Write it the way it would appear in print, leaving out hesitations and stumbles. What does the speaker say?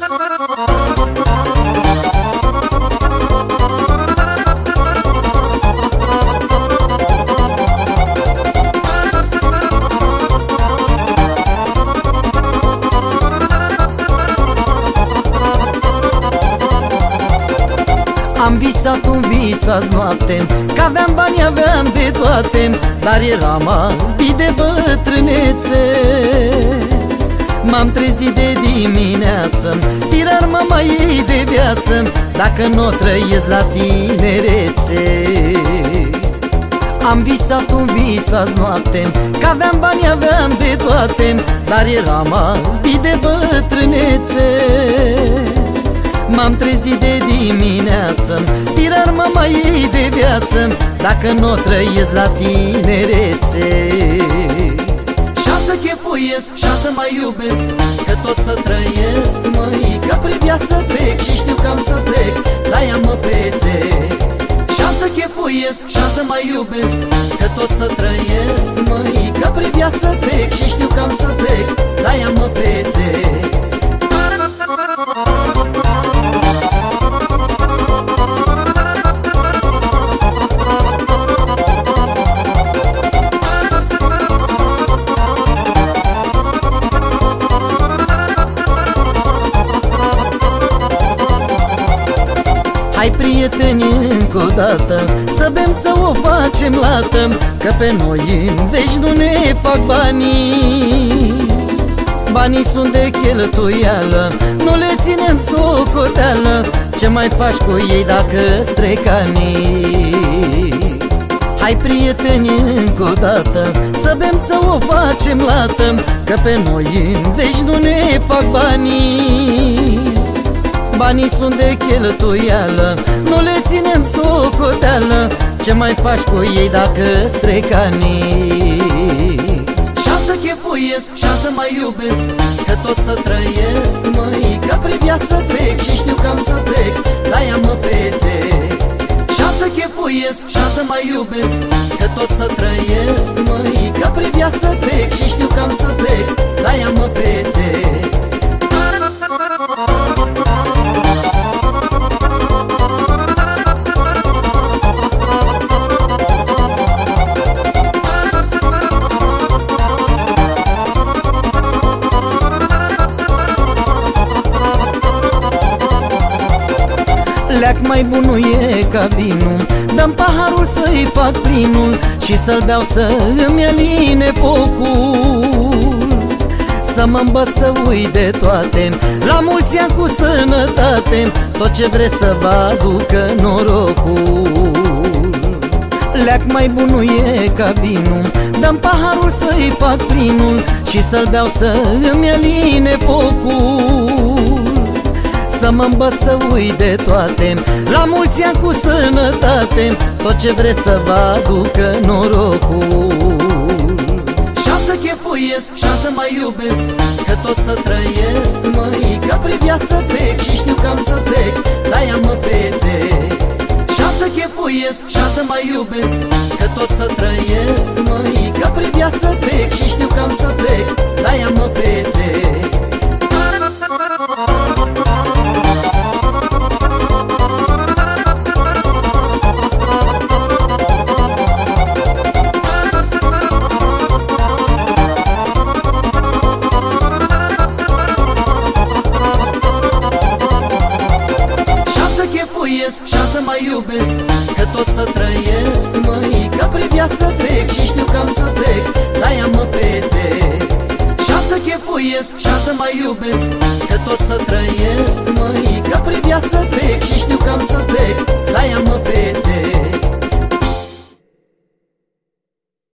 Am visat un vis azi noapte, că aveam bani, aveam de toate, dar eram albit de bătrânețe. M-am trezit de dimineață, tirar mă mai iei de viață, dacă n-o trăiesc la tinerețe. Am visat un vis azi noapte, că aveam bani, aveam de toate, dar eram albit de bătrânețe. M-am trezit de dimineață, tirar mă mai iei de viață, dacă n-o trăiesc la tinerețe. Și-a să chefuiesc, și-a să mai iubesc, că tot să trăiesc, măi, că prin viață trec și știu că am să plec, de-aia mă petrec. Și-a să chefuiesc, și-a să mai iubesc, că tot să trăiesc, măi, că prin viață trec și știu că am să plec, de-aia mă petrec. Hai, prieteni, încă o dată, să bem, să o facem lată, că pe noi în veci nu ne fac banii. Banii sunt de cheltuială, nu le ținem socoteală, ce mai faci cu ei dacă-ți trec anii? Hai, prieteni, încă o dată, să bem, să o facem lată, că pe noi în veci nu ne fac banii. Banii sunt de cheltuială, nu le ținem socoteală, ce mai faci cu ei dacă-ți trec anii? Și-a să chefuiesc, și-a să mai iubesc, că tot să trăiesc, măi, că prin viață trec și știu că am să plec, de-aia mă petrec. Și-a să chefuiesc, și-a să mai iubesc, că tot să trăiesc, măi, că prin viață trec și știu că am să plec, de-aia mă petrec. Leac mai bun nu e ca vinul, dă-mi paharul să-i fac plinul și să-l beau să îmi aline focul. Să mă îmbăt, să uit de toate, la mulți ani cu sănătate, tot ce vreți să vă aducă norocul. Leac mai bun nu e ca vinul, dă-mi paharul să-i fac plinul și să-l beau să îmi aline focul. Să mă îmbăt, să uit de toate, la mulți ani cu sănătate, tot ce vreți să vă aducă norocul. Și-a să chefuiesc, și-a să mai iubesc, că tot să trăiesc, măi, că prin viață trec și știu că am să plec, de-aia mă petrec. Și-a să chefuiesc, și-a să mai iubesc, că tot să trăiesc, măi, că prin viață trec și știu că am să plec, de-aia mă petrec. Și-a să mai iubesc, că tot să trăiesc, măi, că prin viață trec și știu că am să plec, de-aia mă petrec. Și-a să chefuiesc, și-a să mai iubesc, că tot să trăiesc, măi, că prin viață trec